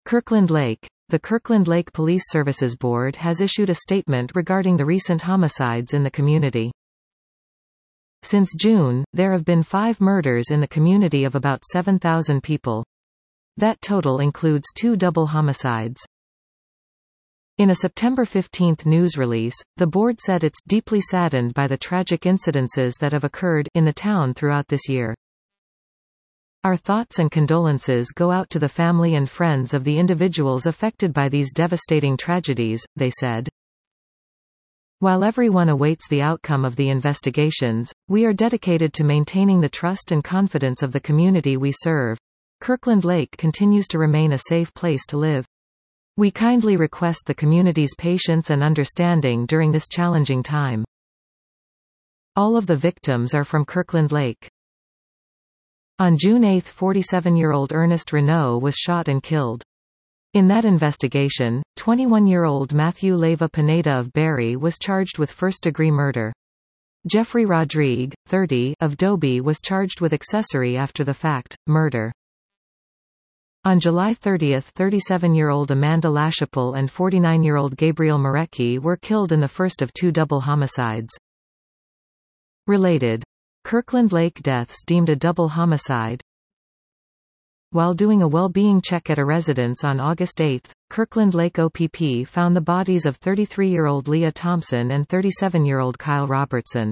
Kirkland Lake. The Kirkland Lake Police Services Board has issued a statement regarding the recent homicides in the community. Since June, there have been 5 murders in the community of about 7,000 people. That total includes 2 double homicides. In a September 15 news release, the board said it's deeply saddened by the tragic incidences that have occurred in the town throughout this year. Our thoughts and condolences go out to the family and friends of the individuals affected by these devastating tragedies, they said. While everyone awaits the outcome of the investigations, we are dedicated to maintaining the trust and confidence of the community we serve. Kirkland Lake continues to remain a safe place to live. We kindly request the community's patience and understanding during this challenging time. All of the victims are from Kirkland Lake. On June 8, 47-year-old Ernest Renault was shot and killed. In that investigation, 21-year-old Matthew Leyva Pineda of Barrie was charged with first-degree murder. Jeffrey Rodrigue, 30, of Dobie was charged with accessory after the fact, murder. On July 30, 37-year-old Amanda Lachapelle and 49-year-old Gabriel Marecki were killed in the first of 2 double homicides. Related. Kirkland Lake deaths deemed a double homicide. While doing a well-being check at a residence on August 8, Kirkland Lake OPP found the bodies of 33-year-old Leah Thompson and 37-year-old Kyle Robertson.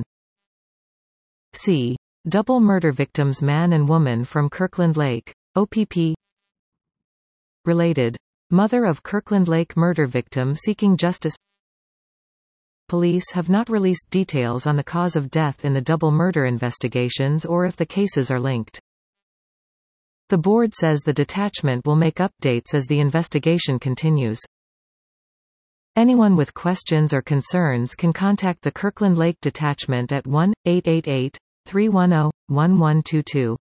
C. Double murder victims man and woman from Kirkland Lake, OPP. Related. Mother of Kirkland Lake murder victim seeking justice. Police have not released details on the cause of death in the double murder investigations or if the cases are linked. The board says the detachment will make updates as the investigation continues. Anyone with questions or concerns can contact the Kirkland Lake Detachment at 1-888-310-1122.